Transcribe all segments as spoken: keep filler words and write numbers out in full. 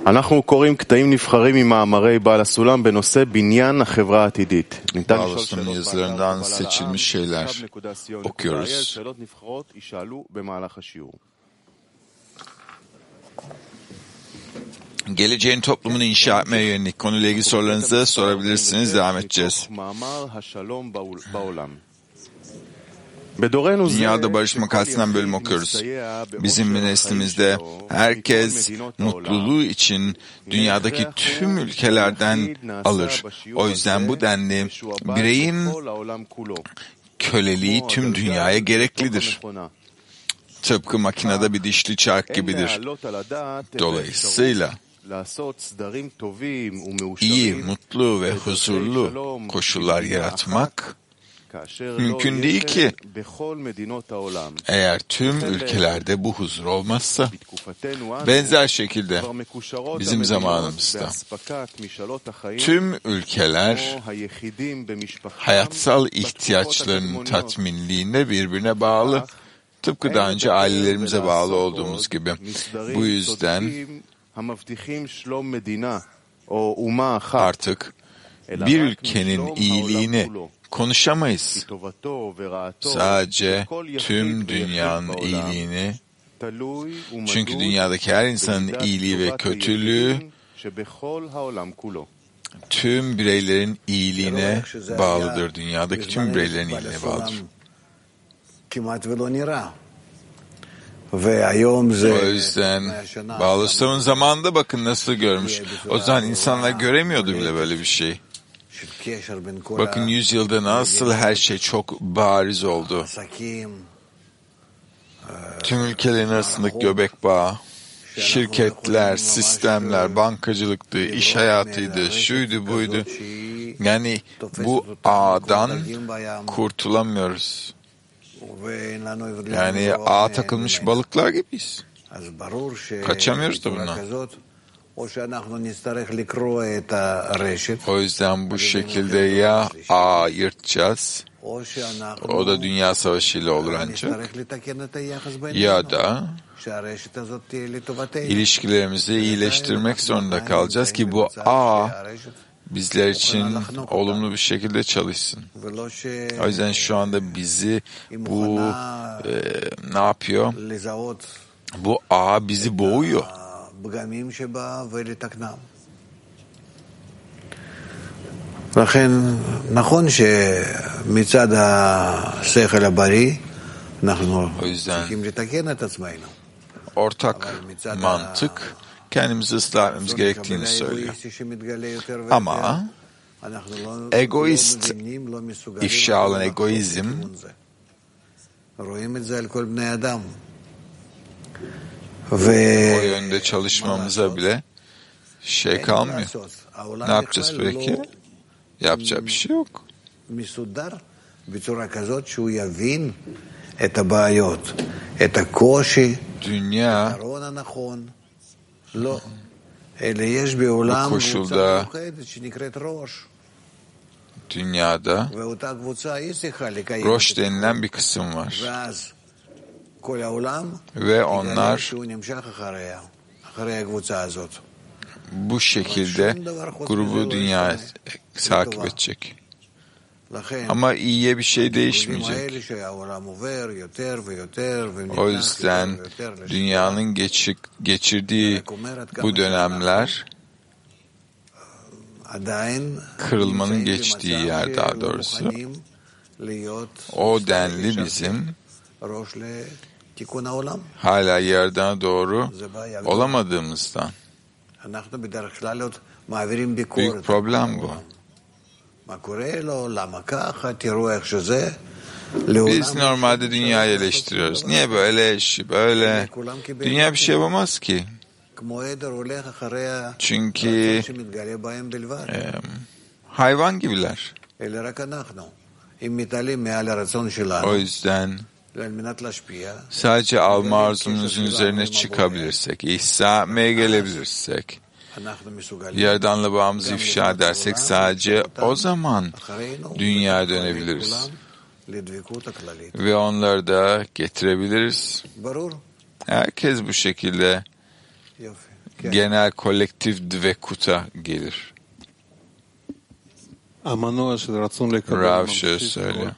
אנחנו קוראים קטעים נבחרים ממאמרי בעל הסולם בנושא בניין החברה העתידית. ניתן לשאול שאלות yazılarından seçilmiş şeyler okuyoruz. שאלות נבחרות יישאלו במהלך השיעור. Geleceğin toplumunu inşa etmeye yönelik konuyla ilgili sorularınızı sorabilirsiniz. Devam edeceğiz. Dünyada barış makalesinden bölüm okuyoruz. Bizim neslimizde herkes mutluluğu için dünyadaki tüm ülkelerden alır. O yüzden bu denli bireyin köleliği tüm dünyaya gereklidir. Tıpkı makinede bir dişli çark gibidir. Dolayısıyla iyi, mutlu ve huzurlu koşullar yaratmak mümkün değil ki. Eğer tüm ülkelerde bu huzur olmazsa, benzer şekilde bizim zamanımızda tüm ülkeler hayatsal ihtiyaçlarının tatminliğinde birbirine bağlı, tıpkı daha önce ailelerimize bağlı olduğumuz gibi. Bu yüzden artık bir ülkenin iyiliğini konuşamayız. Sadece tüm dünyanın iyiliğini, çünkü dünyadaki her insanın iyiliği ve kötülüğü tüm bireylerin iyiliğine bağlıdır. Dünyadaki tüm bireylerin iyiliğine bağlıdır. O yüzden Bağlastam'ın zamanında bakın nasıl görmüş. O zaman insanlar göremiyordu bile böyle bir şey. Bakın yüzyılda nasıl her şey çok bariz oldu. Tüm ülkelerin arasındaki göbek bağı, şirketler, sistemler, bankacılıktı, iş hayatıydı, şuydu buydu. Yani bu ağdan kurtulamıyoruz. Yani ağa takılmış balıklar gibiyiz. Kaçamıyoruz da bundan. O yüzden bu şekilde ya ağa yırtacağız, o da dünya savaşıyla olur ancak, ya da ilişkilerimizi iyileştirmek zorunda kalacağız ki bu ağ bizler için olumlu bir şekilde çalışsın. O yüzden şu anda bizi bu e, ne yapıyor? Bu ağ bizi boğuyor. לכן נכון שמצד השכל הבריא אנחנו צריכים לתקן את עצמנו. Ortak mantık kendimizi ıslah etmemiz gerektiğini söylüyor. Ama egoist ifşa olan egoizm o yönde çalışmamıza bile şey kalmıyor. Ne yapacağız peki? Yapacak bir şey yok. Dünya bu koşulda dünyada Roş denilen bir kısım var. Ve onlar bu şekilde grubu dünya takip edecek. Ama iyiye bir şey değişmeyecek. O yüzden dünyanın geçir, geçirdiği bu dönemler kırılmanın geçtiği yer daha doğrusu. O denli bizim hala yerden doğru olamadığımızdan. Büyük problem bu. Biz normalde dünyayı eleştiriyoruz. Niye böyle, böyle? Dünya bir şey yapamaz ki. Çünkü e, hayvan gibiler. O yüzden sadece alma arzumuzun üzerine çıkabilirsek, ihsa etmeye gelebilirsek, Yaradan'la bağımızı ifşa edersek sadece o zaman dünyaya dönebiliriz. Ve onları da getirebiliriz. Herkes bu şekilde genel kolektif dvekuta gelir. Rav şöyle söylüyor.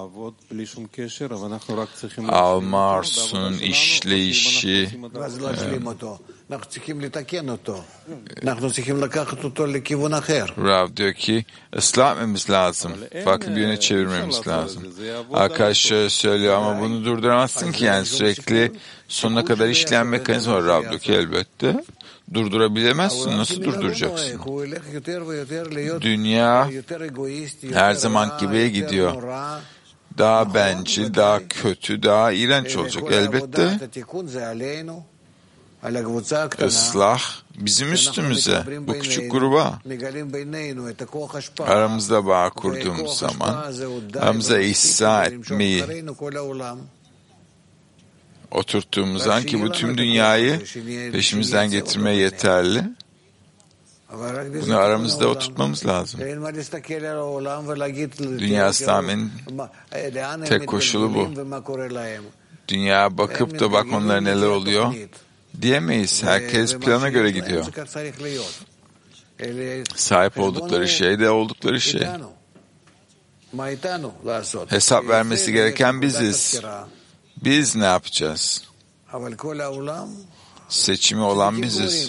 Almars'un işleyişi Rav diyor ki ıslah etmemiz lazım. Farklı bir yöne çevirmemiz lazım. Arkadaş şöyle söylüyor ama bunu durduramazsın ki, yani sürekli sonuna kadar işleyen mekanizma var. Rav diyor ki elbette durdurabilemezsin. Nasıl durduracaksın? Dünya her zaman gibiye gidiyor. Daha bencil, daha kötü, daha iğrenç olacak. Elbette ıslah bizim üstümüze, bu küçük gruba. Aramızda bağ kurduğumuz zaman, aramıza ihsa etmeyi oturttuğumuz an ki bu tüm dünyayı peşimizden getirmeye yeterli. Bunu aramızda oturtmamız lazım. Dünya İslam'ın tek koşulu bu. Dünya bakıp da bak onlara neler oluyor diyemeyiz. Herkes plana göre gidiyor. Sahip oldukları şey de oldukları şey. Hesap vermesi gereken biziz. Biz ne yapacağız? Seçimi olan biziz.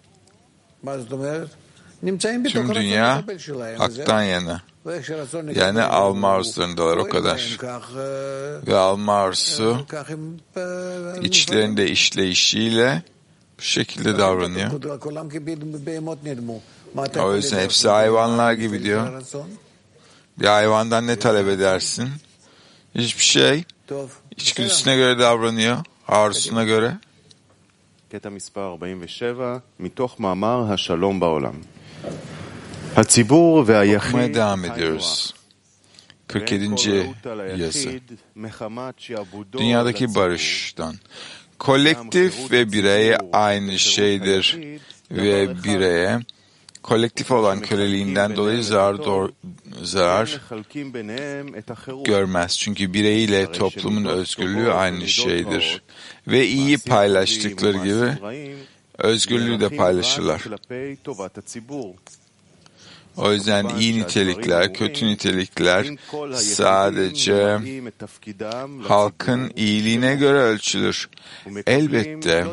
Tüm dünya haktan yana. Yani alma arzularındalar, o kadar. Ve alma arzusu içlerinde işleyişiyle bu şekilde davranıyor. O yüzden hepsi hayvanlar gibi diyor. Bir hayvandan ne talep edersin? Hiçbir şey. İçgüdüsüne göre davranıyor, arzusuna göre. קטע מספר ארבעים ושבע, מתוך מאמר השלום בעולם. הציבור והיחיד Okumaya devam ediyoruz. kırk yedinci yazı. Dünyadaki barıştan. Kolektif ve birey aynı şeydir ve bireye kolektif olan köleliğinden dolayı zarar, do- zarar görmez. Çünkü bireyiyle toplumun özgürlüğü aynı şeydir. Ve iyi paylaştıkları gibi özgürlüğü de paylaşırlar. O yüzden iyi nitelikler, kötü nitelikler sadece halkın iyiliğine göre ölçülür. Elbette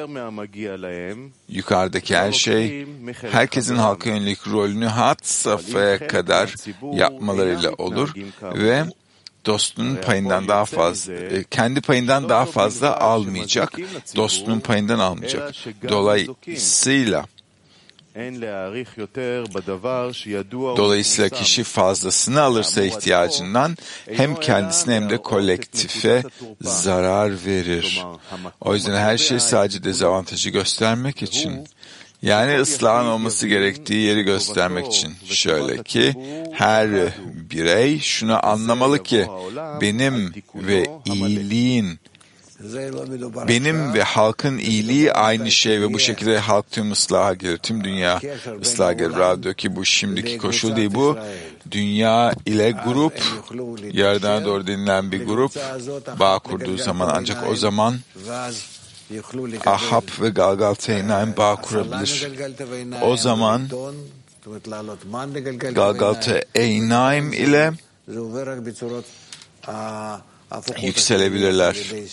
yukarıdaki her şey herkesin halka yönelik rolünü had safhaya kadar yapmalarıyla olur ve dostunun payından daha fazla, kendi payından daha fazla almayacak, dostunun payından almayacak. Dolayısıyla Dolayısıyla kişi fazlasını alırsa ihtiyacından hem kendisine hem de kolektife zarar verir. O yüzden her şey sadece dezavantajı göstermek için, yani ıslahın olması gerektiği yeri göstermek için. Şöyle ki her birey şunu anlamalı ki benim ve iyiliğin Benim ve halkın iyiliği aynı şey ve bu şekilde halk tüm ıslaha gelir, tüm dünya ıslaha gelir. Rav diyor ki bu şimdiki koşul değil, bu dünya ile grup, yerden doğru denilen bir grup bağ kurduğu zaman, ancak o zaman Ahab ve Galgal-Teinaim bağ kurabilir. O zaman Galgal-Teinaim ile yükselebilirler.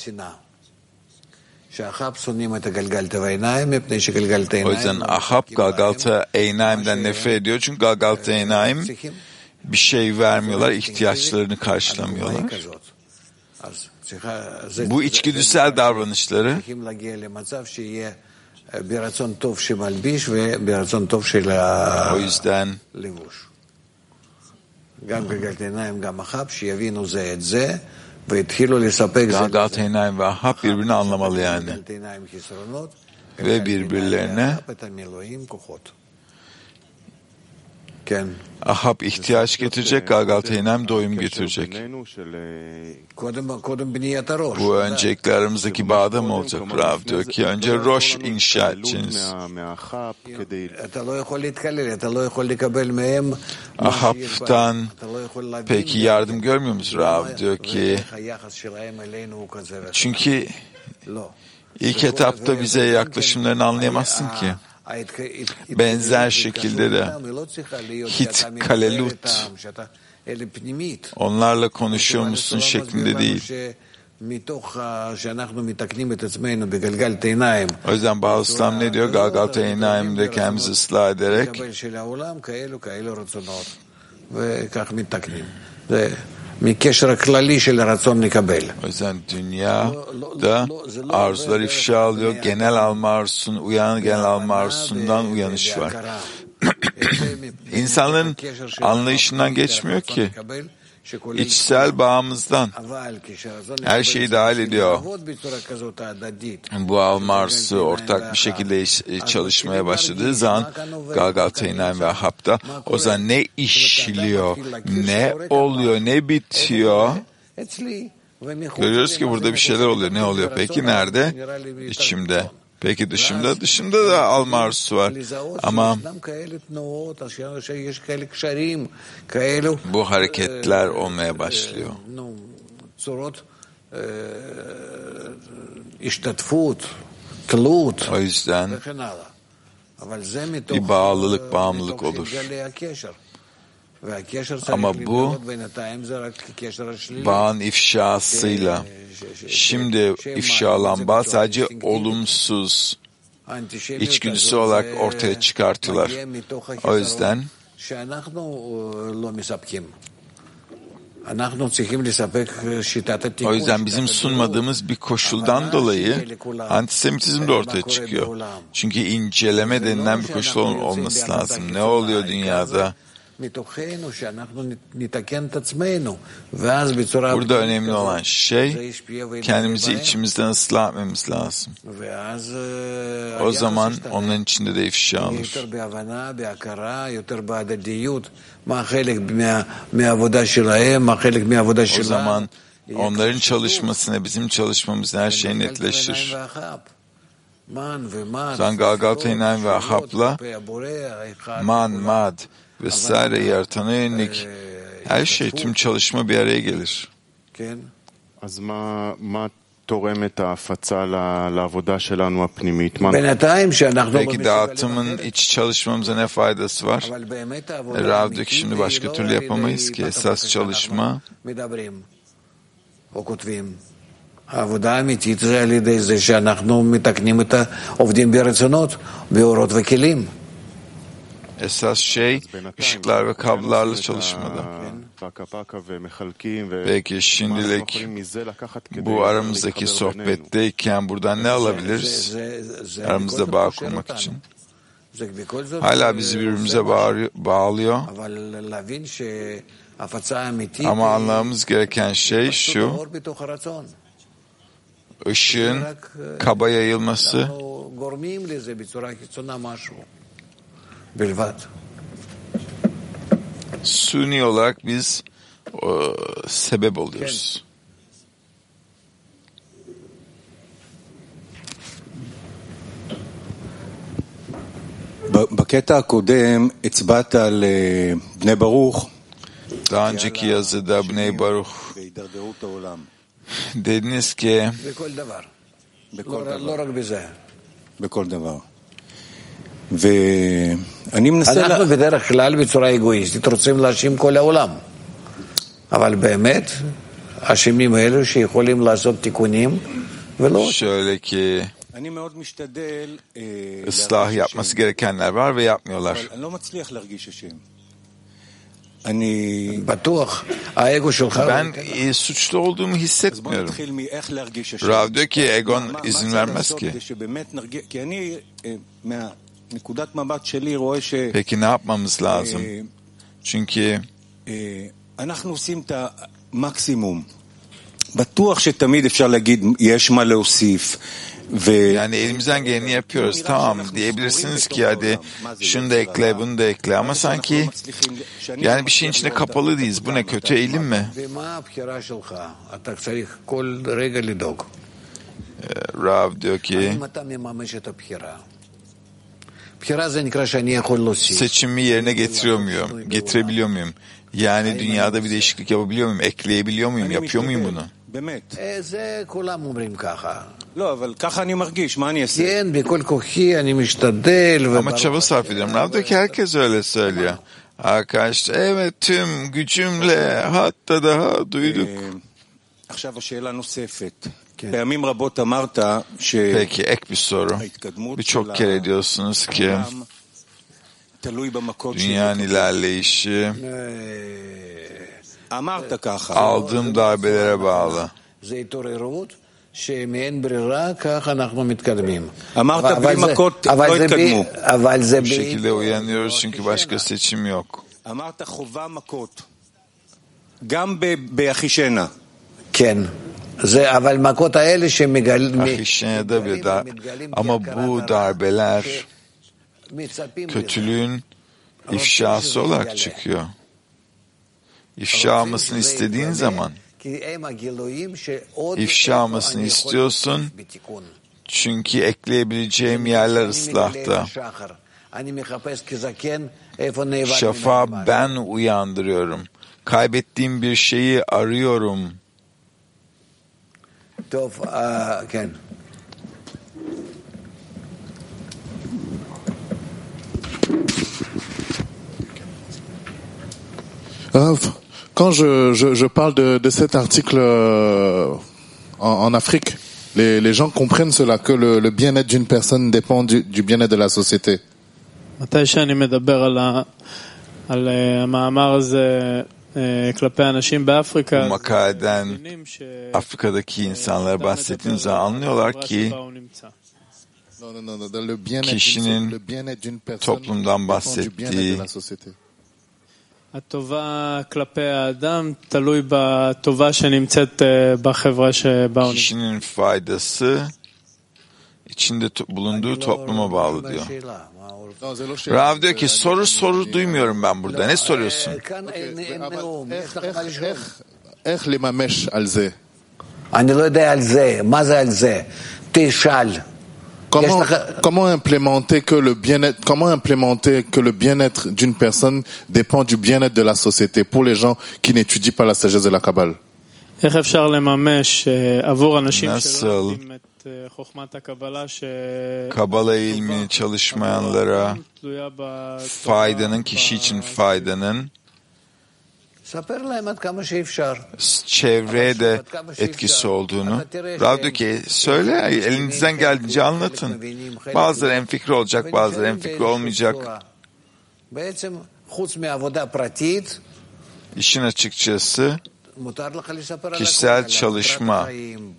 O yüzden Ahab Galgal-Teinaim'den nefret ediyor. Çünkü Galgal-Teinaim bir şey vermiyorlar, ihtiyaçlarını karşılamıyorlar. Bu içgüdüsel davranışları o yüzden Galgal-Teinaim ve Ahab birbirini anlamalı yani. Ve birbirlerine Ahab ihtiyaç getirecek, Galgal-Teinaim doyum getirecek. Bu öncelikle aramızdaki bağda mı olacak? Rav diyor ki önce roş inşa edeceğiz. Ahab'tan peki yardım görmüyor musun? Rav diyor ki çünkü İlk etapta bize yaklaşımlarını anlayamazsın ki. Benzer şekilde de hit kalelut, onlarla konuşuyormuşsun şeklinde değil. O yüzden Bağıslam ne diyor? Galgalta Eynayim'de kendimizi ıslah ederek o yüzden dünyada arzular ifşa alıyor. Genel alma arzusun, uyan genel alma arzusundan uyanış var. İnsanların anlayışından geçmiyor ki. İçsel bağımızdan her şeyi dahil ediyor. Bu alma arzusu ortak bir şekilde çalışmaya başladığı zaman Galgalta Eynayim ve Ahap'ta o zaman ne işliyor, ne oluyor, ne bitiyor? Görüyoruz ki burada bir şeyler oluyor. Ne oluyor peki? Nerede? İçimde. Peki dışımda? Dışımda da alma arzusu var. Ama bu hareketler olmaya başlıyor. O yüzden bir bağlılık, bağımlılık olur. Ama bu bağın ifşasıyla, şimdi ifşalan bağ sadece olumsuz içgüdüsü olarak ortaya çıkartıyorlar. O yüzden o yüzden bizim sunmadığımız bir koşuldan dolayı antisemitizm de ortaya çıkıyor. Çünkü inceleme denilen bir koşul olması lazım. Ne oluyor dünyada? Burada önemli olan şey kendimizi içimizden ıslah etmemiz lazım. O zaman onların içinde de ifşa olur. O zaman onların çalışmasına bizim çalışmamız her şey netleşir. Sen Galgalta Eynayim ve Ahap'la man, mad vesaire yaratana yönelik her şey, tüm çalışma bir araya gelir. Peki dağıtımın iç çalışmamıza ne faydası var? Rav diyor ki şimdi başka türlü yapamayız ki. Esas çalışma העבודה האמיתית זה על ידי זה שאנחנו מתקנים את העובדים ברצונות, באורות וכלים. Esas şey ışıklar ve kablolarla çalışmada. Peki şimdilik bu aramızdaki sohbetteyken buradan ne alabiliriz? Aramızda bağ kurmak için. Hala bizi birbirimize bağlıyor. Ama anlamamız gereken şey şu: ışığın kaba yayılması suni olarak biz o, sebep oluyoruz. בקטע הקודם הצבעת על בני ברוך. Daha önceki yazıda Bnei Baruch dediniz ki בכל דבר. ואני מנסה... אנחנו בדרך כלל בצורה אגואיסטית רוצים להאשים כל העולם. אבל באמת, האשמים האלו שיכולים לעשות תיקונים ולא... şöyle ki ıslah yapması gerekenler var ve yapmıyorlar. Ben e, suçlu olduğumu hissetmiyorum. Rav diyor ki egon izin vermez ki. Peki ne yapmamız lazım? Çünkü yani elimizden geleni yapıyoruz. Tamam diyebilirsiniz ki hadi şunu da ekle, bunu da ekle, ama sanki yani bir şeyin içinde kapalı değiliz. Bu ne, kötü eğilim mi? Rav diyor ki seçimi yerine getiriyor muyum? Getirebiliyor muyum? Yani dünyada bir değişiklik yapabiliyor muyum? Ekleyebiliyor muyum? Yapıyor muyum bunu? באמת. זה כולם אומרים ככה. לא, אבל ככה אני מרגיש, מה אני אעשה? כן, בכל כוחי אני משתדל. Ama çaba sarf ediyorum. Rav'daki herkes öyle söylüyor. Arkadaş, evet tüm gücümle hatta daha duyduk. עכשיו השאלה נוספת. פעמים רבות אמרת Peki ek bir soru. Birçok kere diyorsunuz ki dünyanın ilerleyişi aldığım darbelere bağlı. שמאין ברירה, כך אנחנו מתקדמים. אמרת בלי מכות לא התקדמו. אבל זה... Bu şekilde uyanıyoruz çünkü başka seçim yok. אמרת חובה מכות. גם באחישנה. כן. זה, אבל מכות האלה שמגלים... Ahişene'de bir dar... Ama bu darbeler kötülüğün ifşası olarak çıkıyor. İfşa olmasını istediğin zaman ifşa olmasını istiyorsun çünkü ekleyebileceğim yerler ıslahta. Şafa ben uyandırıyorum. Kaybettiğim bir şeyi arıyorum. Rav, quand je, je, je parle de, de cet article euh, en, en Afrique, les, les gens comprennent cela, que le, le bien-être d'une personne dépend du, du bien-être de la société. מתי שאני מדבר על, ה, על המאמר הזה כלפי אנשים באפריקה, Bu makaleden Afrika'daki insanlara bahsettiğim zaman anlıyorlar ki kişinin toplumdan bahsettiği הטובה כלפי האדם תלוי בטובה שנמצאת בחברה שבה הוא נמצא. Kişinin faydası içinde bulunduğu topluma bağlı diyor. Rav diyor ki soru soru duymuyorum ben burada. Ne soruyorsun? איך לממש על זה? אני לא יודע על זה. מה זה על זה? תשאל. Comment, comment implémenter que le bien-être, comment implémenter que le bien-être d'une personne dépend du bien-être de la société pour les gens qui n'étudient pas la sagesse de la Kabbale? איך אפשר לממש עבור אנשים שלא יודעים את חוכמת הקבלה ש... Kabala ilmini çalışmayanlara faydanın, kişi için faydanın çevreye de etkisi olduğunu. Rav diyor ki söyle, elinizden geldiğince anlatın. Bazıları enfikri olacak, bazıları enfikri olmayacak. İşin açıkçası kişisel çalışma,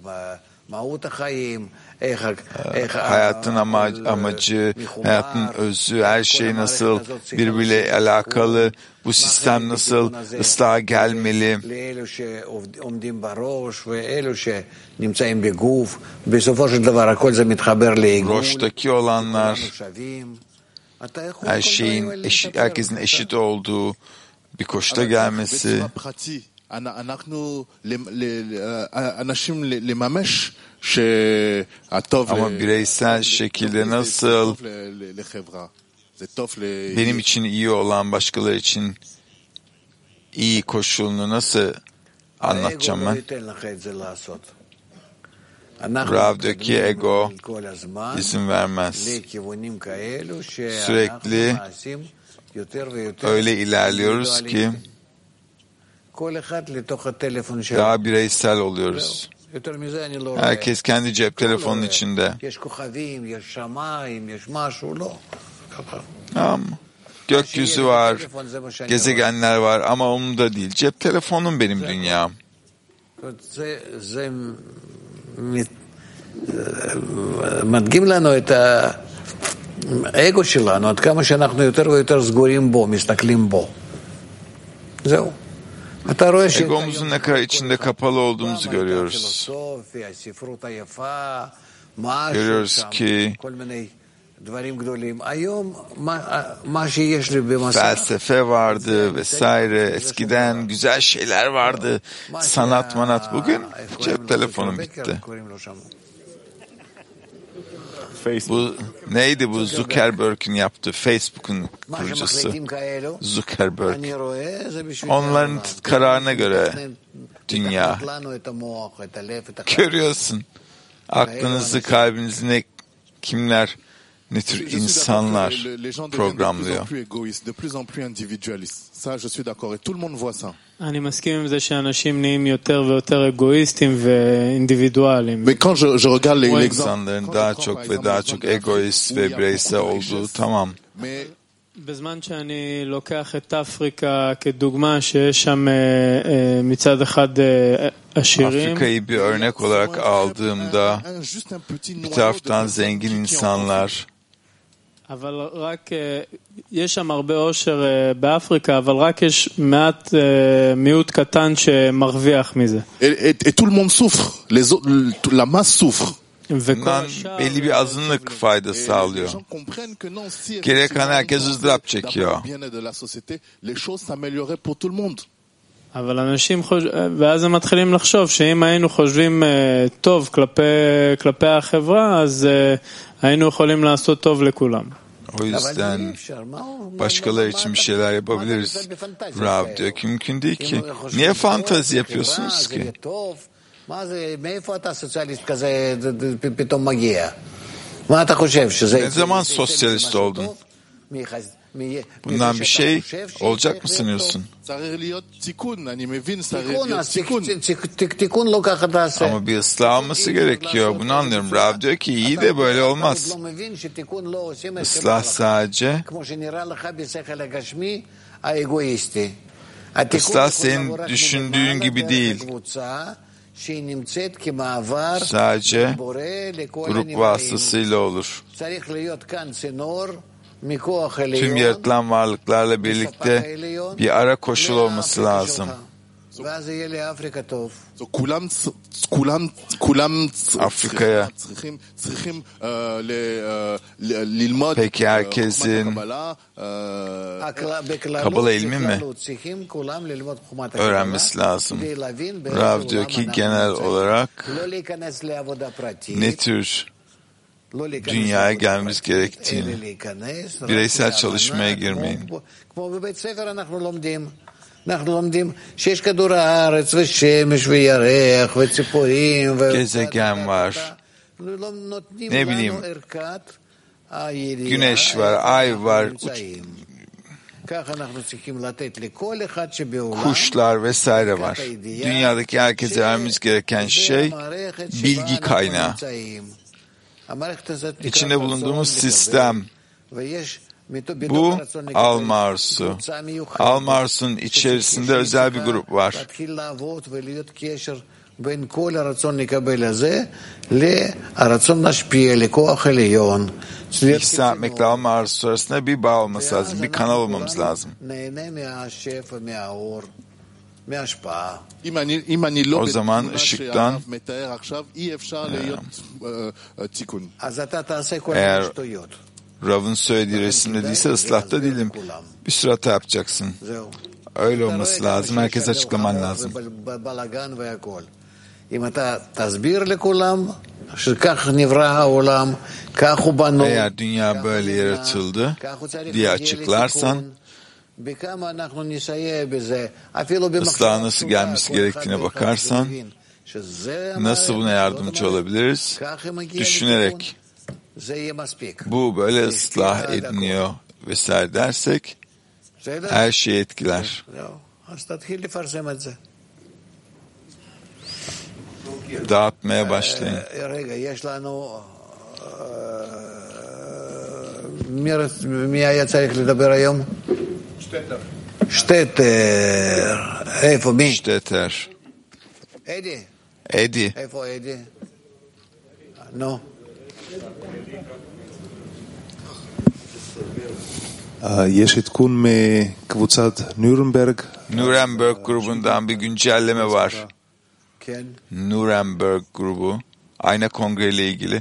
hayatın amacı, amacı, hayatın özü, her şey nasıl birbiriyle alakalı, bu sistem nasıl ıslaha gelmeli, roştaki olanlar, her şeyin eşit, herkesin eşit olduğu bir koşta gelmesi. Ama bireysel şekilde nasıl benim için iyi olan başkaları için iyi koşulunu nasıl anlatacağım ben? Rav diyor ki ego izin vermez. Sürekli öyle ilerliyoruz ki daha bireysel oluyoruz. Herkes kendi cep telefonunun içinde. Tamam. Gökyüzü var, gezegenler var ama umurumda değil. Cep telefonum benim dünyam. מדגים לנו את האגו שלנו, עד כמה שאנחנו יותר ויותר סגורים בו, מסתכלים בו. זהו. Egomuzun ne kadar içinde kapalı olduğumuzu görüyoruz. Görüyoruz ki felsefe vardı vesaire. Eskiden güzel şeyler vardı. Sanat manat. Bugün cep telefonu bitti. Bu neydi bu Zuckerberg'in yaptığı, Facebook'un kurucusu Zuckerberg. Onların kararına göre dünya. Görüyorsun. Aklınızı, kalbinizi ne, kimler, ne tür insanlar programlıyor. אני מסכים עם זה שאנשים נהיים יותר ויותר אגואיסטים ואינדיבידואלים. İnsanların daha çok ve daha çok egoist ve bireysel olduğu tamam. בזמן שאני לוקח את אפריקה כדוגמה שיש שם מצד אחד עשירים. Afrika'yı bir örnek olarak aldığımda bir taraftan zengin insanlar. אבל רק, יש שם הרבה עושר באפריקה, אבל רק יש מעט מיעוט קטן שמרוויח מזה. Et tout le monde souffre. La masse souffre. Bundan belli bir azınlık fayda sağlıyor. Geri kalan herkes ızdırap çekiyor. אבל אנשים חושבים, ואז הם מתחילים לחשוב שאם היינו חושבים טוב כלפי, כלפי החברה, אז היינו יכולים לעשות טוב לכולם. O yüzden başkaları için bir şeyler yapabiliriz. Rav diyor ki mümkün değil ki. Niye fantazi yapıyorsunuz ki? Ne zaman sosyalist oldun? Bundan bir şey olacak mı sanıyorsun? Ama bir ıslah olması gerekiyor. Bunu anlıyorum. Rav diyor ki iyi de böyle olmaz. Islah sadece ıslah senin düşündüğün gibi değil. Sadece grup vasıtasıyla olur. Tüm yaratılan varlıklarla birlikte bir ara koşul olması lazım. Afrika'ya. Peki herkesin Kabala ilmi mi öğrenmesi lazım? Rav diyor ki genel olarak ne tür dünyaya gelmemiz gerektiğini, bireysel çalışmaya girmeyin. Gezegen var, ne bileyim, güneş var, ay var, kuşlar vesaire var. Dünyadaki herkese vermemiz gereken şey bilgi kaynağı. İçinde bulunduğumuz sistem, bu Al-Marsu. Al-Marsu'nun içerisinde özel bir grup var. İhsan etmekle Al-Marsu arasında bir bağ olması lazım, bir kanal olmamız lazım. O zaman ışıktan eğer Rav'ın söylediği resimde değilse ıslahta değilim. Bir sürü hata yapacaksın. Öyle olması lazım. Herkes açıklaman lazım. Eğer dünya böyle yaratıldı diye açıklarsan ıslaha nasıl gelmesi gerektiğine bakarsan nasıl buna yardımcı olabiliriz? Düşünerek bu böyle ıslah ediniyor vesaire dersek her şeyi etkiler. Dağıtmaya başlayın. מי היה צריך לדבר היום? שטטר. איפה מי? שטטר. אדי. אדי. איפה אדי? נו. יש עדכון מקבוצת ניורנברג. Nuremberg grubundan bir güncelleme var. Nuremberg grubu. Ayna Kongre ile ilgili.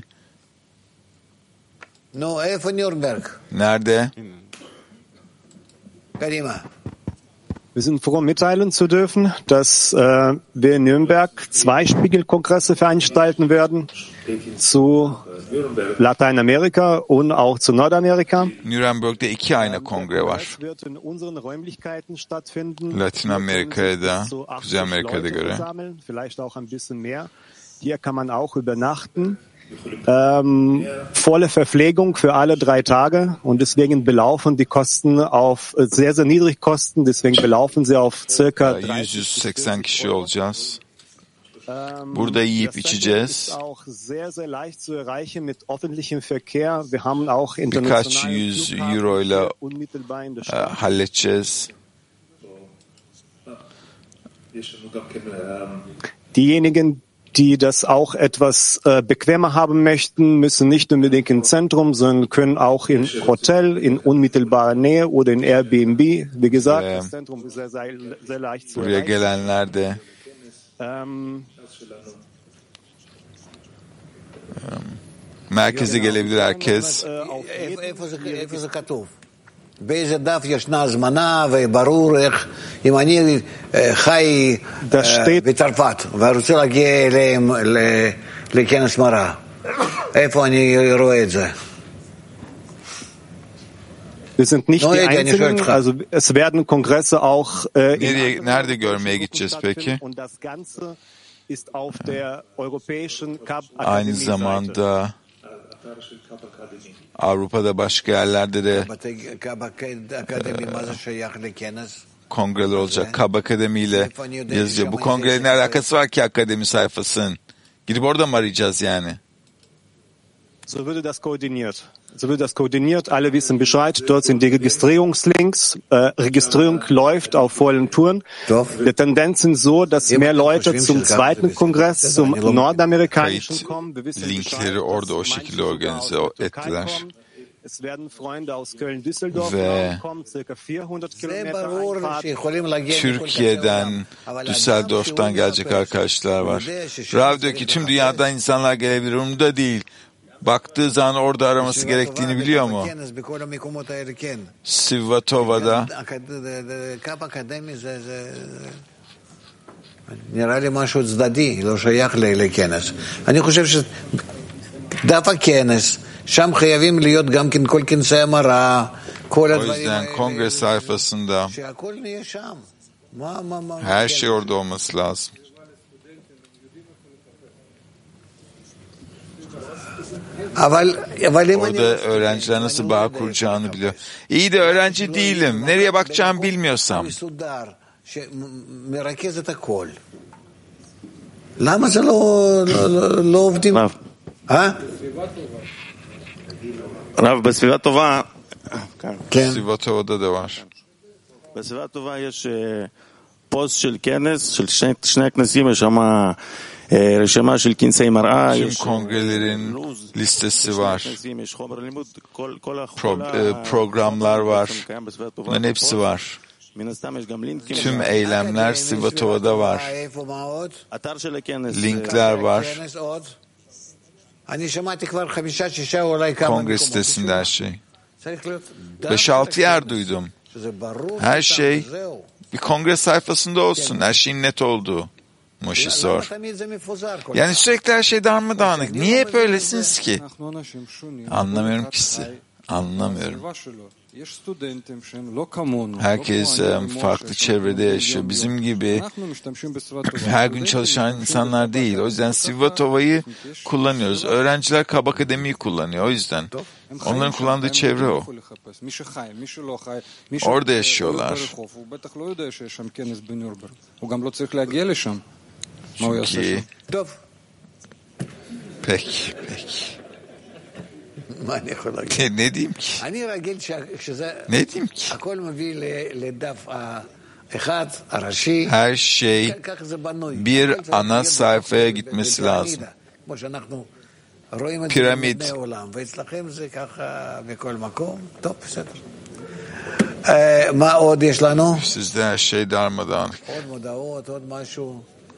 No, איפה ניורנברג? Nerede? קדימה. Wir sind froh, mitteilen zu dürfen, dass äh, wir in Nürnberg zwei Spiegelkongresse veranstalten werden zu Lateinamerika und auch zu Nordamerika. Nürnberg'de iki ayna kongre var. Das wird in unseren Räumlichkeiten stattfinden. Latin Amerika'ya da, Kuzey Amerika'da göre. Vielleicht auch ein bisschen mehr. Hier kann man auch übernachten. Ähm, volle Verpflegung für alle drei Tage und deswegen belaufen die Kosten auf sehr, sehr niedrig Kosten, deswegen belaufen sie auf circa yüz yüz seksen kişi olacağız. Burada yiyip içeceğiz. Birkaç yüz euroyla e, halledeceğiz. Diejenigen, die das auch etwas äh, bequemer haben möchten, müssen nicht unbedingt im Zentrum, sondern können auch im Hotel, in unmittelbarer Nähe oder in Airbnb. Wie gesagt, Ve das Zentrum ist sehr, sehr, sehr leicht zu buraya erreichen. gelenler de Ähm, merkeze gelebilir herkes. איפה זה כתוב? באיזה דף ישנה הזמנה וברור איך, אם אני חי בצרפת ורוצה להגיע אליהם לכנס מראה, איפה אני רואה את זה? Wir sind nicht die Einzigen, also es werden Kongresse auch äh, Nereye, nerede görmeye gideceğiz peki? und das Ganze ist auf der europäischen Cup Aynı zamanda Avrupa'da başka yerlerde de kongreler olacak. Kab Akademi ile yazıyor. Bu kongrenin ne alakası var ki akademi sayfasının? Gidip orada mı arayacağız yani? So würde das koordiniert. So wird das koordiniert. Alle wissen Bescheid. Dort sind die Registrierungslinks. Äh, Registrierung läuft auf vollen Touren. Die Tendenz sind so, dass mehr Leute zum zweiten Kongress, zum nordamerikanischen kommen. Wir wissen Linkleri orada o şekilde organize ettiler. Es werden Freunde aus Köln-Düsseldorf kommen, circa vierhundert Kilometer Einfahrt. Türkiye'den, Düsseldorf'tan gelecek arkadaşlar var. Rav diyor ki tüm dünyadan insanlar gelebilir. Umurumda değil. Baktığı zaman orada araması gerektiğini biliyor mu? Svivatova'da נראה לי משהו צדדי, לא שייך לכנס. אני חושב שדף הכנס, שם חייבים להיות גם כן כל כנסי המראה, כל o הדברים yüzden kongre sayfasında שהכל נהיה שם. מה, מה, מה? her şey orada olması lazım. Orada öğrenciler nasıl bağ kuracağını biliyor. İyi de öğrenci değilim. Nereye bakacağımı bilmiyorsam. למה זה לא, לא, לא עובדים? אה? רב, בסביבה טובה, כן. Svivatova'da da var. בסביבה טובה יש פוסט של כנס, של שני, שני הכנסים, יש שם רשימה של כנסי מראה. Tüm kongrelerin listesi var. Pro, e, programlar var. Bunların hepsi var. Tüm eylemler Svivatova'da var. Linkler var. Kongre sitesinde her şey. beş altı yer duydum. Her şey bir kongre sayfasında olsun. Her şeyin net olduğu. Moşi sor. Yani sürekli her şey darmadağınık. Niye hep öylesiniz ki? Anlamıyorum ki sizi. Anlamıyorum. Herkes farklı çevrede yaşıyor. Bizim gibi her gün çalışan insanlar değil. O yüzden Svivatova'yı kullanıyoruz. Öğrenciler Kab Akademi'yi kullanıyor. O yüzden onların kullandığı çevre o. Orada yaşıyorlar. Çünkü peki, peki. Ne, ne diyeyim ki? Ne diyeyim ki? Her şey bir ana sayfaya gitmesi lazım. Piramit. Sizde her şey darmadağınık.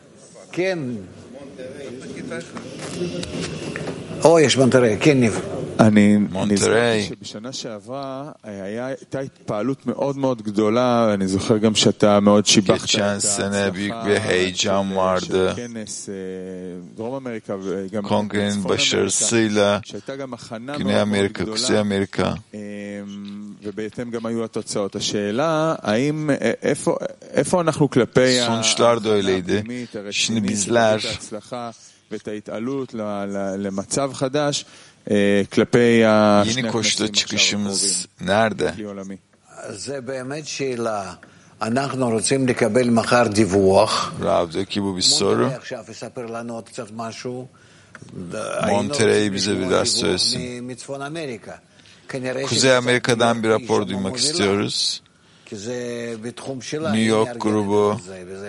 או, יש בנתראה, כן ניב. אני מונטריי. נזכרתי שבשנה שעברה הייתה התפעלות מאוד מאוד גדולה, אני זוכר גם שאתה מאוד שיבחת את Geçen sene büyük bir heyecan vardı. כנס דרום אמריקה וגם Kongrenin başarısıyla שהייתה גם הכנה Güney מאוד מאוד Amerika, גדולה, Kuzey Amerika. ובהתאם גם היו התוצאות. השאלה, האם, איפה, איפה אנחנו כלפי Sonuçlar da öyleydi. Şimdi bizler ההצלחה ואת ההתעלות למצב חדש, כלפי yeni koşula çıkışımız nerede? זה באמת שאלה. אנחנו רוצים לקבל מחר דיווח. Rav diyor ki bu bir soru. עכשיו יספר לנו עוד קצת משהו. Monterey bize biraz söylesin. מצפון אמריקה. Kuzey Amerika'dan bir rapor duymak istiyoruz. New York grubu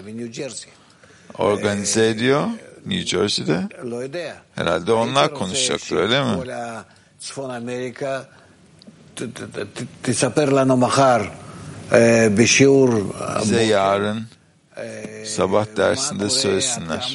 organize ediyor. New Jersey'de. Herhalde onlar konuşacaktır, öyle mi? Bize yarın sabah dersinde söylesinler.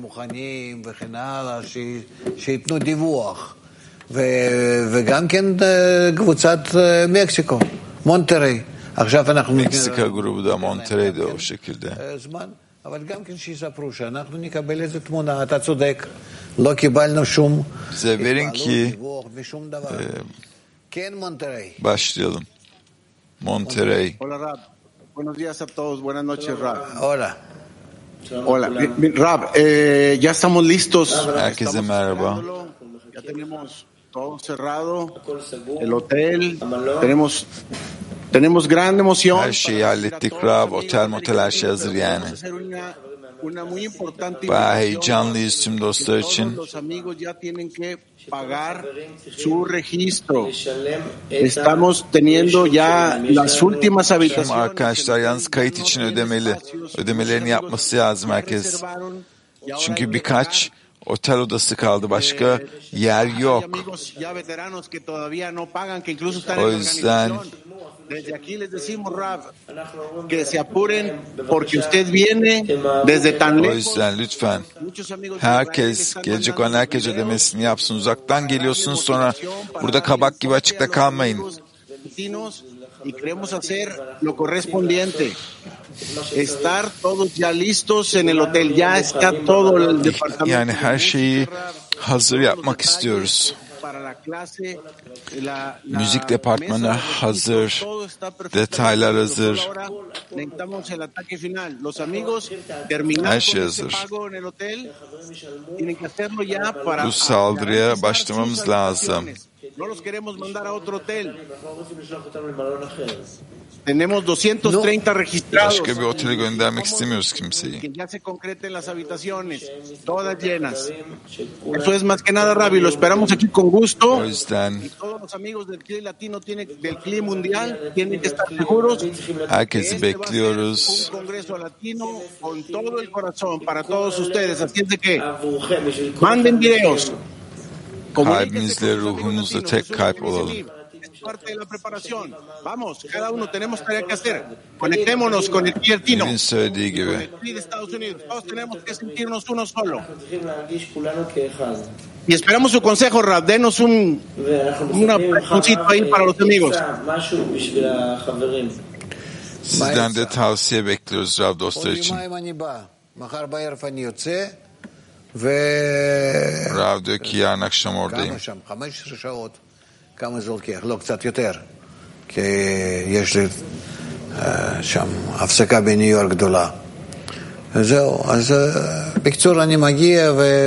וגם כן קבוצת מקסיקו, מונטריי. עכשיו אנחנו Meksika grubu da Monterey'de o şekilde. זמן, אבל גם כן שיספרו שאנחנו נקבל איזה תמונה, אתה צודק, לא קיבלנו שום Bize verin ki דיווח ושום דבר. כן, מונטריי. Başlayalım. Monterey. Hola, Rab. Buenos días a todos. Buenas noches, Rab. Hola. Hola. Rab, eh, ya estamos listos. Herkese merhaba. Ya tenemos todo cerrado, el hotel, tenemos tenemos gran emoción. Her şeyi hallettik Rab, otel motel her şey hazır yani. Bayağı heyecanlıyız tüm dostlar için. Los amigos ya tienen que pagar su registro. Estamos teniendo ya las últimas Tüm habitaciones. arkadaşlar yalnız kayıt için ödemeli. Ödemelerini yapması lazım herkes. Çünkü birkaç otel odası kaldı. Başka yer yok. O yüzden Desde aquí les decimos, Rab, que se apuren porque usted viene desde tan o lejos. yüzden lütfen herkes, gelecek olan herkes ödemesini yapsın. Uzaktan geliyorsunuz, sonra burada kabak gibi açıkta kalmayın. Y queremos hacer lo correspondiente. Estar todos ya listos en el hotel. Ya está todo el departamento. Yani her şeyi hazır yapmak istiyoruz. Müzik departmanı hazır, detaylar hazır, her şey hazır. Bu saldırıya başlamamız lazım. Tenemos doscientos treinta registrados. Başka bir otele göndermek istemiyoruz kimseyi. Que ya se concreten las habitaciones, todas llenas. Eso es más que nada, Rabbi, lo esperamos aquí con gusto. O yüzden y todos los amigos del C L I Latino tienen, del C L I Mundial tienen que estar seguros. Herkesi bekliyoruz. Un congreso latino con todo el corazón para todos ustedes. Así es de que manden videos. Kalbinizle, ruhunuzla tek kalp olalım. Parte de la preparación. Vamos, cada uno tenemos tarea que hacer. Conectémonos con el C L I Latino. Evin söylediği gibi. Con el C L I de Estados Unidos. Todos tenemos que sentirnos uno solo. Y esperamos su consejo, Rab. Denos un una puntito ahí para los amigos. Sizden de tavsiye bekliyoruz Rab dostlar için. Rav diyor ki yarın akşam oradayım. כמה זה לוקח? לא, קצת יותר, כי יש לי שם הפסקה בניו יורק גדולה. זהו, אז בקצור אני מגיע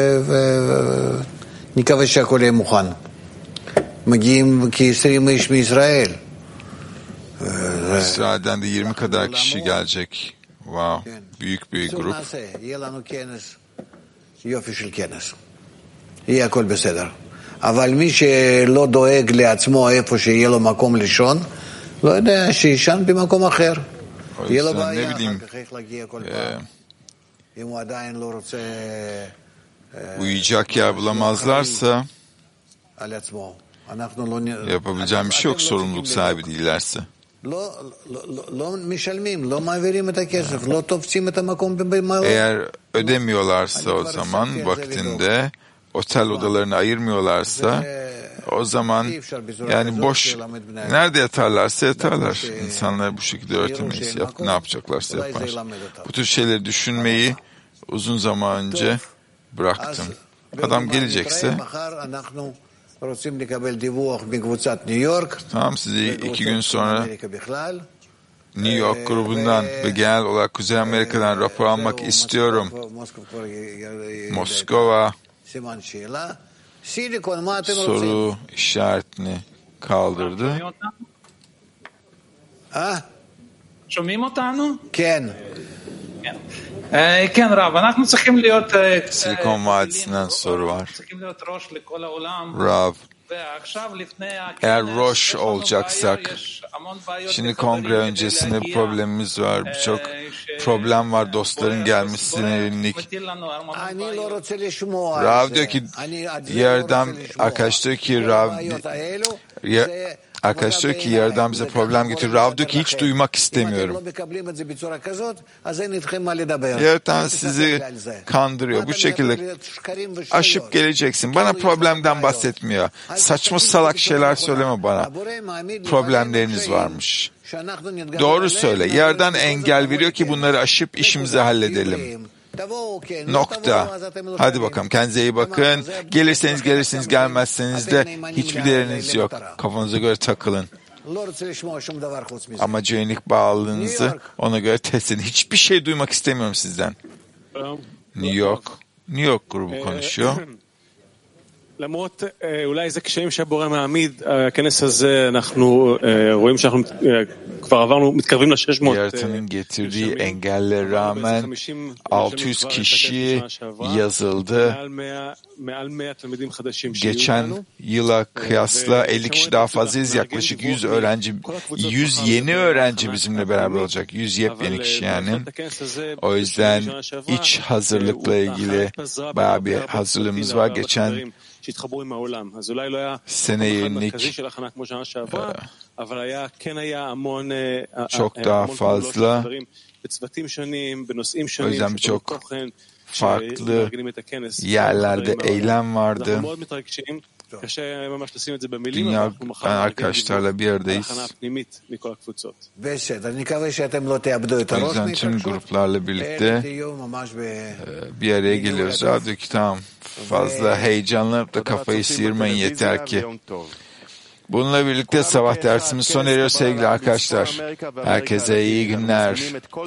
ונקווה שהכל יהיה מוכן. מגיעים כ-עשרים איש מישראל. İsrail'den de yirmi kadar kişi gelecek. Wow, büyük bir grup. יהיה לנו כנס, יופי של כנס. יהיה הכל בסדר. אבל מי שלא דואג לעצמו איפה שיהיה לו מקום לישון, לא יודע, שישן במקום אחר. יהיה לו בעיה, אחר כך איך להגיע כל פעם. אם הוא עדיין לא רוצה... Uyuyacak yer bulamazlarsa על עצמו. אנחנו לא... yapabileceğim bir şey yok, sorumluluk sahibi değillerse. לא משלמים, לא מעבירים את הכסף, לא תופסים את המקום במלון. Eğer ödemiyorlarsa o zaman vaktinde otel odalarını ayırmıyorlarsa o zaman yani boş nerede yatarlarsa yatarlar. İnsanlara bu şekilde öğretemeyiz. Yap, ne yapacaklarsa yapar. Bu tür şeyleri düşünmeyi uzun zaman önce bıraktım. Adam gelecekse tamam, sizi iki gün sonra New York grubundan ve genel olarak Kuzey Amerika'dan rapor almak istiyorum. Moskova soru işaretini kaldırdı. שומעים אותנו? כן. כן רב, אנחנו צריכים להיות Silikon Vadisi'nden soru var. צריכים להיות ראש לכל העולם. Rav, ועכשיו לפני eğer Rosh olacaksak, şimdi kongre öncesinde bir problemimiz var. Birçok problem var dostların gelmesine yönelik. Rav diyor ki, yerden arkadaş diyor ki Rav ya, arkadaş diyor ki yerden bize problem getiriyor. Rav diyor ki hiç duymak istemiyorum. Yerden sizi kandırıyor. Bu şekilde aşıp geleceksin. Bana problemden bahsetmiyor. Saçma salak şeyler söyleme bana. Problemleriniz varmış. Doğru söyle. Yerden engel veriyor ki bunları aşıp işimizi halledelim. Nokta. Hadi bakalım, kendinize iyi bakın. Gelirseniz gelirsiniz, gelmezseniz de hiçbir değeriniz yok. Kafanıza göre takılın. Amacı yönelik bağlılığınızı ona göre test edin. Hiçbir şey duymak istemiyorum sizden. New York. New York grubu konuşuyor. למרות אולי זה קשיים שהבורא מעמיד, הכנס הזה אנחנו רואים שאנחנו כבר עברנו, מתקרבים ל-שש מאות. Yaratanın getirdiği engellere rağmen altı yüz kişi yazıldı. Geçen yıla kıyasla elli kişi daha fazlayız. Yaklaşık yüz öğrenci, yüz yeni öğrenci bizimle beraber olacak. yüz yepyeni kişi yani. O yüzden iç hazırlıkla ilgili bayağı bir hazırlığımız var. Geçen sene yenilik çok daha fazla. O yüzden birçok farklı yerlerde eylem vardı. Dünya arkadaşlarla bir aradayız. O yüzden tüm gruplarla birlikte bir araya geliyoruz. Diyor ki tamam, fazla heyecanlanıp da kafayı sıyırmayın yeter ki. Bununla birlikte sabah dersimiz sona eriyor sevgili arkadaşlar. Herkese iyi günler.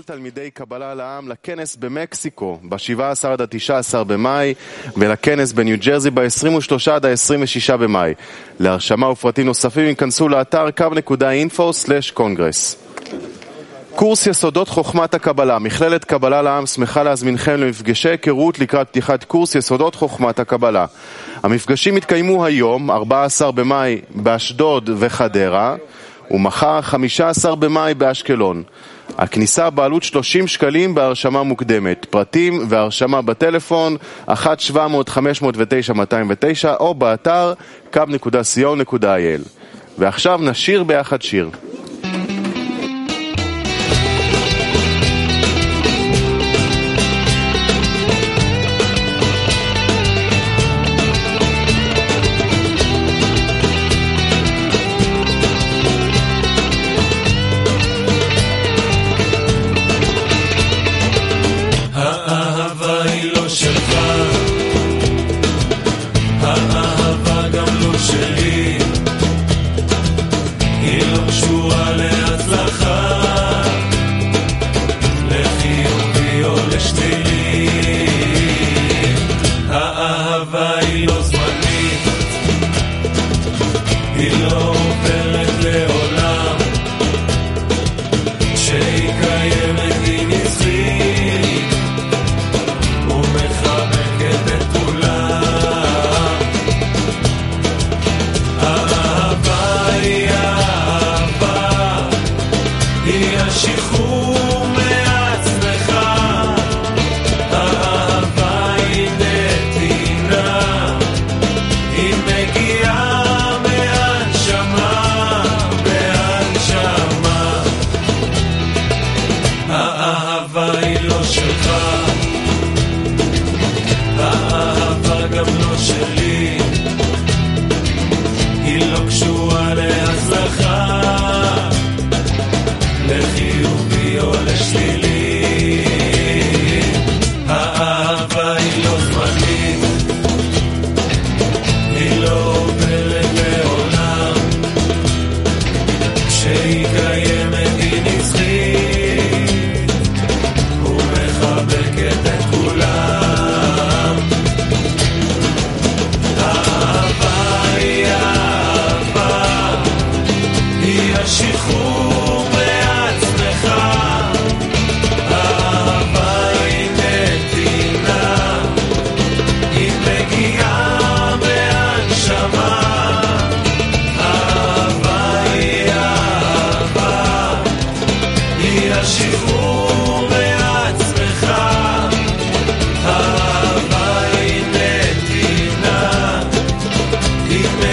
ב-שבעה עשר עד ה-תשעה עשר במאי ולכנס בניו ג'רזי ב-עשרים ושלושה עד ה-עשרים ושישה במאי. להרשמה ופרטים נוספים ייכנסו לאתר קו נקודה אינפו סלש קונגרס. קורס יסודות חוכמת הקבלה. מכללת קבלה לעם שמחה להזמינכם למפגשי היכרות לקראת פתיחת קורס יסודות חוכמת הקבלה. המפגשים יתקיימו היום, ארבעה עשר במאי, באשדוד וחדרה, ומחר, חמישה עשר במאי, באשקלון. הכניסה בעלות שלושים שקלים בהרשמה מוקדמת. פרטים והרשמה בטלפון אחת שבע מאות חמש מאות ותשע מאתיים ותשע או באתר קו נקודה סי או נקודה איי אל. ועכשיו נשיר ביחד שיר.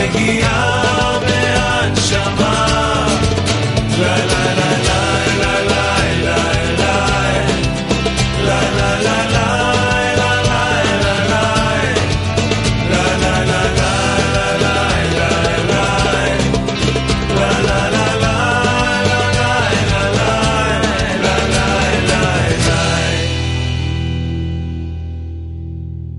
נגיעה